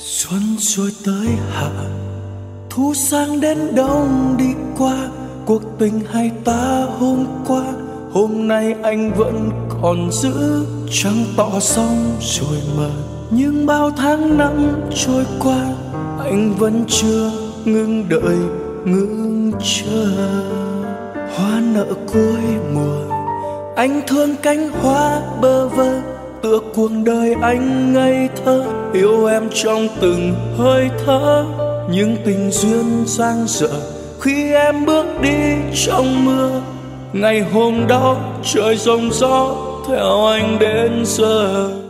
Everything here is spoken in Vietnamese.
Xuân rồi tới hạ, thu sang đến đông đi qua. Cuộc tình hay ta hôm qua, hôm nay anh vẫn còn giữ. Trăng tỏ sóng rồi mờ, nhưng bao tháng năm trôi qua, anh vẫn chưa ngưng đợi, ngưng chờ. Hoa nở cuối mùa, anh thương cánh hoa bơ vơ. Tựa cuộc đời anh ngây thơ, yêu em trong từng hơi thở. Nhưng tình duyên dang dở khi em bước đi trong mưa. Ngày hôm đó trời giông gió theo anh đến giờ.